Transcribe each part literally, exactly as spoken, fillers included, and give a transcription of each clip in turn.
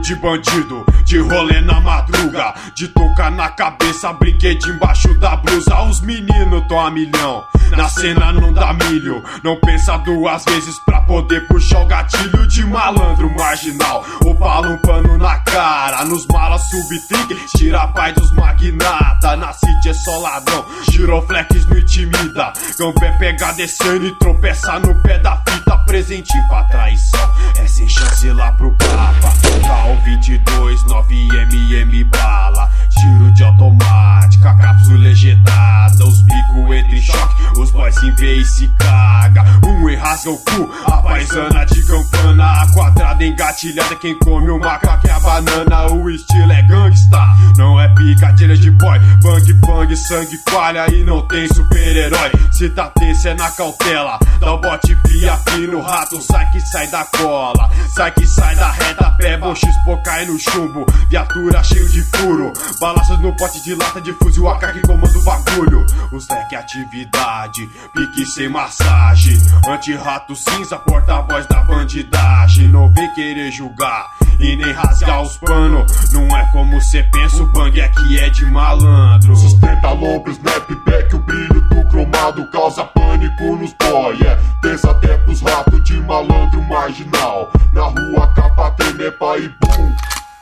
de bandido, de rolê na madruga, de tocar na cabeça, brinquedo embaixo da blusa. Os meninos tão a milhão, na cena não dá milho. Não pensa duas vezes pra poder puxar o gatilho. De malandro marginal, ou bala um pano na cara. Nos malas subtrick, tira pai dos magnata. Na city é só ladrão, giroflex não intimida. Gambé pega descendo e tropeça no pé da fita. Presentinho pra traição, é sem chance lá pro Papa. Cal vinte e dois, nove milímetros bala. Tiro de automática, cápsula ejetada. Os bicos entram em choque, os boys se vê e se caga. Um e rasga o cu, a paisana de campana. A quadrada engatilhada, quem come o macaco é a banana. O estilo é gangsta, não é picadilha de boy. Bang bang, sangue falha e não tem super-herói. Se tá tenso é na cautela, dá o bote pia no rato. Sai que sai da cola, sai que sai da reta. Pé, bom X-Pô cai no chumbo, viatura cheio de furo. Balaças no pote de lata de fuzil A K que comanda o bagulho. Os leque atividade, pique sem massagem. Anti-rato cinza, porta-voz da bandidagem. Não vem querer julgar e nem rasgar os pano. Não é como cê pensa, o bang é que é de malandro. Sustenta lombo, snapback, o brilho do cromado causa pânico nos boy. É tensa até pros ratos de malandro marginal. Na rua capa tremer, pai e bum,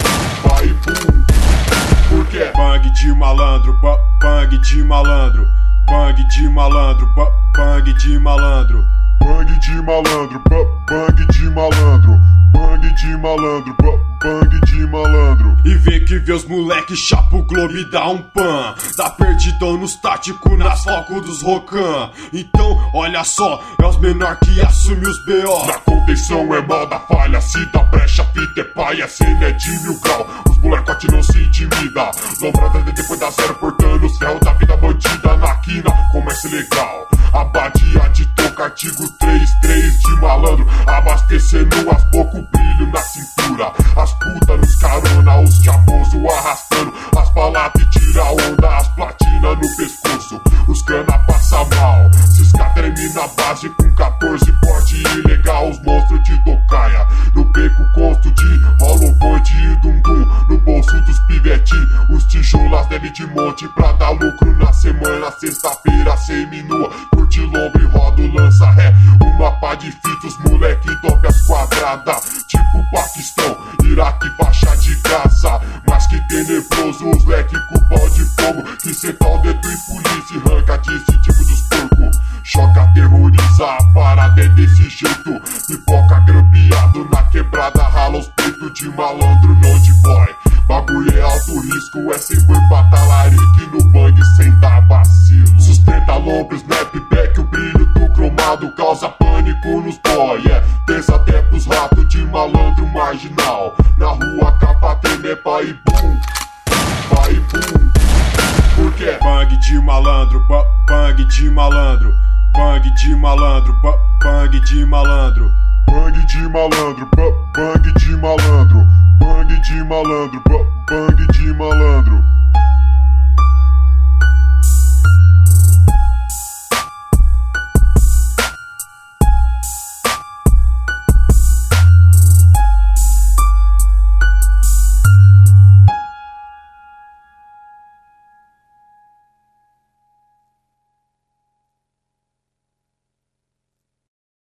pai e bum. Por quê? Bang de malandro, ba bang de malandro. Bang de malandro, ba bang de malandro. Bang de malandro, ba bang de malandro. Bang de malandro, ba bang de malandro. E vê que vê os moleque chapa o globo e dá um pan. Dá perdidão nos táticos, nas focos dos rocan. Então, olha só, é os menor que assume os B O. Na contenção é mal da falha, se dá brecha, fita é paia, cena é de mil grau. Os molecote não se intimida, lombrada de depois da zero, portando os ferros da vida bandida na quina. Comércio legal, abadia de toca, artigo três três de malandro. Abastecendo as bocas, o brilho na cintura. As putas nos carona, os chaposo arrastando as baladas e tira onda, as platinas no pescoço. Os cana passa mal, cisca termina a base com quatorze porte ilegal. Os monstros de tocaia, no beco gosto de rolo point e dum-dum. No bolso dos pivetinhos, os tijolas deve de monte pra dar lucro na semana. Sexta-feira seminua, curte lombo e roda o lança ré. Uma pá de fita, os moleque toca as quadradas, tipo Paquistão, Iraque, faixa de Gaza. Mas que tenebroso, os leque com pau de fogo, que senta o dedo em polícia e arranca desse tipo dos porcos. Choca, terroriza, a parada é desse jeito. Pipoca grampeado na quebrada, rala os peitos de malandro, não de boy. Bagulho é alto risco, é sem boi pra talarique no bang sem dar vacilo. Sustenta lombo, snapback, o brilho do cromado causa pânico nos boy. É tensa até pros ratos de malandro marginal. Na rua capa tremer, pai e bum, pai e bum. Por quê? Bang de malandro, ba bang de malandro. Bang de malandro, ba bang de malandro. Bang de malandro, ba bang de malandro. Bang de malandro, ba bang de malandro.